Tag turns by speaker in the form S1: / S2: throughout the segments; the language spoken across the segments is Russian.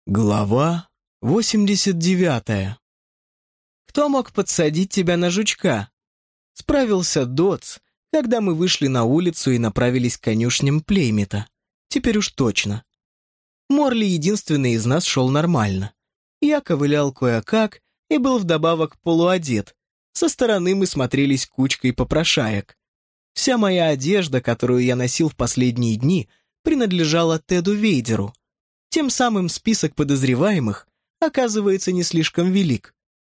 S1: Глава 89. «Кто мог подсадить тебя на жучка?» Справился Дотс, когда мы вышли на улицу и направились к конюшням Плеймита. Теперь уж точно. Морли единственный из нас шел нормально. Я ковылял кое-как и был вдобавок полуодет. Со стороны мы смотрелись кучкой попрошаек. Вся моя одежда, которую я носил в последние дни, принадлежала Теду Вейдеру. Тем самым список подозреваемых оказывается не слишком велик.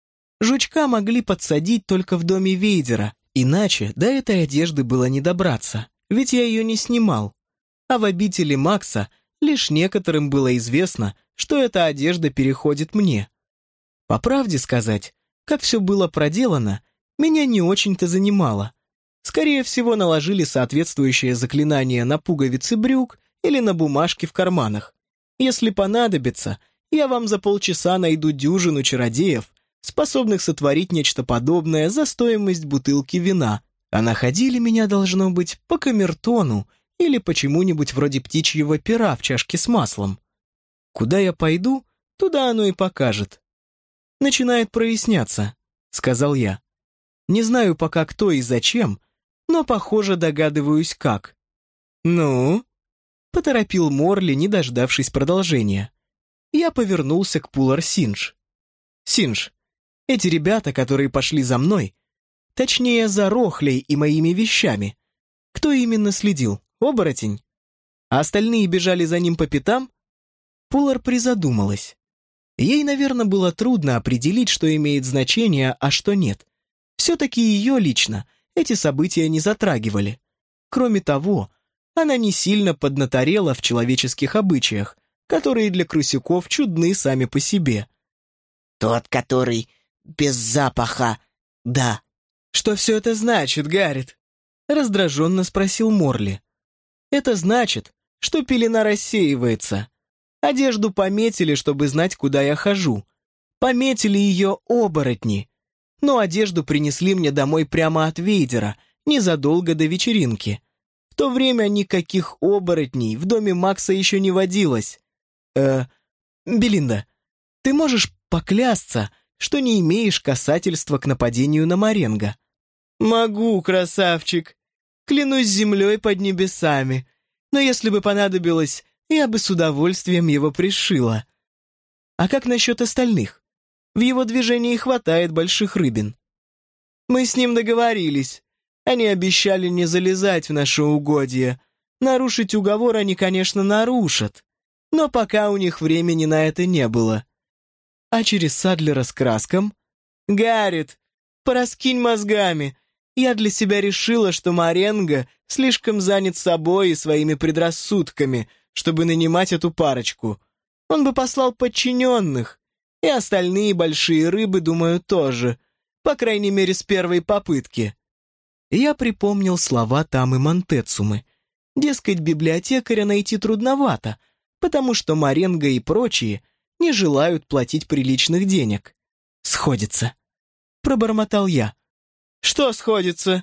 S1: Жучка могли подсадить только в доме Вейдера, иначе до этой одежды было не добраться, ведь я ее не снимал. А в обители Макса лишь некоторым было известно, что эта одежда переходит мне. По правде сказать, как все было проделано, меня не очень-то занимало. Скорее всего, наложили соответствующее заклинание на пуговицы брюк или на бумажки в карманах. Если понадобится, я вам за полчаса найду дюжину чародеев, способных сотворить нечто подобное за стоимость бутылки вина, а находили меня, должно быть, по камертону или почему-нибудь вроде птичьего пера в чашке с маслом. Куда я пойду, туда оно и покажет. «Начинает проясняться», — сказал я. «Не знаю пока кто и зачем, но, похоже, догадываюсь как». «Ну?» — поторопил Морли, не дождавшись продолжения. Я повернулся к Пулар Синдж. «Синдж, эти ребята, которые пошли за мной, точнее, за Рохлей и моими вещами, кто именно следил? Оборотень? А остальные бежали за ним по пятам?» Пулар призадумалась. Ей, наверное, было трудно определить, что имеет значение, а что нет. Все-таки ее лично эти события не затрагивали. Кроме того, она не сильно поднаторела в человеческих обычаях, которые для крысюков чудны сами по себе.
S2: «Тот, который без запаха, да».
S1: «Что все это значит, Гаррет?» — раздраженно спросил Морли. «Это значит, что пелена рассеивается. Одежду пометили, чтобы знать, куда я хожу. Пометили ее оборотни. Но одежду принесли мне домой прямо от Вейдера, незадолго до вечеринки. В то время никаких оборотней в доме Макса еще не водилось. Белинда, ты можешь поклясться, что не имеешь касательства к нападению на Маренго?» «Могу, красавчик. Клянусь землей под небесами. Но если бы понадобилось, я бы с удовольствием его пришила. А как насчет остальных? В его движении хватает больших рыбин. Мы с ним договорились. Они обещали не залезать в наше угодье. Нарушить уговор они, конечно, нарушат. Но пока у них времени на это не было. А через Садлера с Краском? Гаррет, пораскинь мозгами. Я для себя решила, что Маренго слишком занят собой и своими предрассудками, чтобы нанимать эту парочку. Он бы послал подчиненных. И остальные большие рыбы, думаю, тоже. По крайней мере, с первой попытки. Я припомнил слова Тамы Монтецумы. Дескать, библиотекаря найти трудновато, потому что Маренго и прочие не желают платить приличных денег. «Сходится», — пробормотал я. «Что сходится?»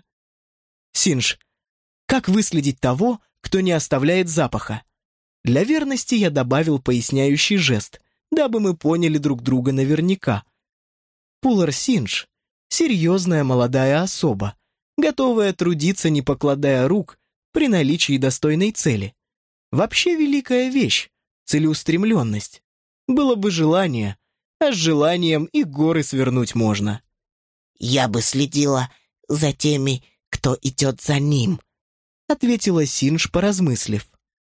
S1: «Синдж, как выследить того, кто не оставляет запаха?» Для верности я добавил поясняющий жест, дабы мы поняли друг друга наверняка. Пулар Синдж — серьезная молодая особа, готовая трудиться, не покладая рук, при наличии достойной цели. Вообще великая вещь — целеустремленность. Было бы желание, а с желанием и горы свернуть можно.
S2: «Я бы следила за теми, кто идет за ним», — ответила Синдж, поразмыслив.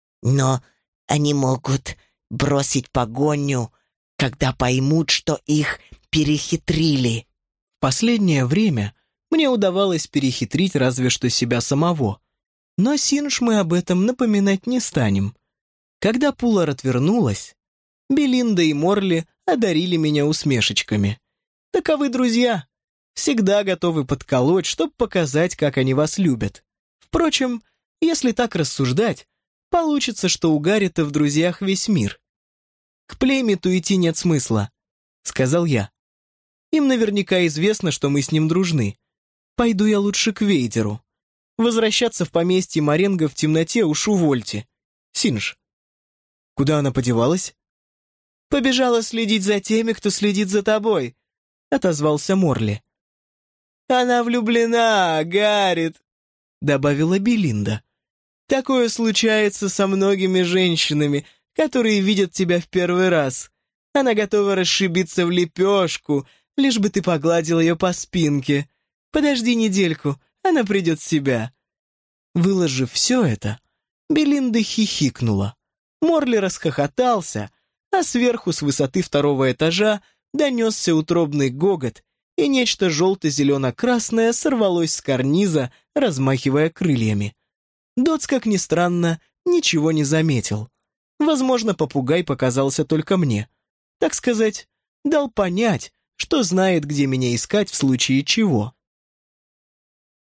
S2: «Но они могут бросить погоню, когда поймут, что их перехитрили».
S1: В последнее время мне удавалось перехитрить разве что себя самого. Но Синдж мы об этом напоминать не станем. Когда Пулар отвернулась, Белинда и Морли одарили меня усмешечками. Таковы друзья. Всегда готовы подколоть, чтобы показать, как они вас любят. Впрочем, если так рассуждать, получится, что у Гаррита в друзьях весь мир. «К Плеймиту идти нет смысла», — сказал я. «Им наверняка известно, что мы с ним дружны. Пойду я лучше к Вейдеру. Возвращаться в поместье Маренго в темноте уж увольте. Синдж». «Куда она подевалась?» Побежала следить за теми, кто следит за тобой», — отозвался Морли. «Она влюблена, Гаррит», — добавила Белинда. «Такое случается со многими женщинами, которые видят тебя в первый раз. Она готова расшибиться в лепешку, лишь бы ты погладил ее по спинке. Подожди недельку, она придет в себя». Выложив все это, Белинда хихикнула. Морли расхохотался, а сверху с высоты второго этажа донесся утробный гогот, и нечто желто-зелено-красное сорвалось с карниза, размахивая крыльями. Дотс, как ни странно, ничего не заметил. Возможно, попугай показался только мне. Так сказать, дал понять, что знает, где меня искать в случае чего.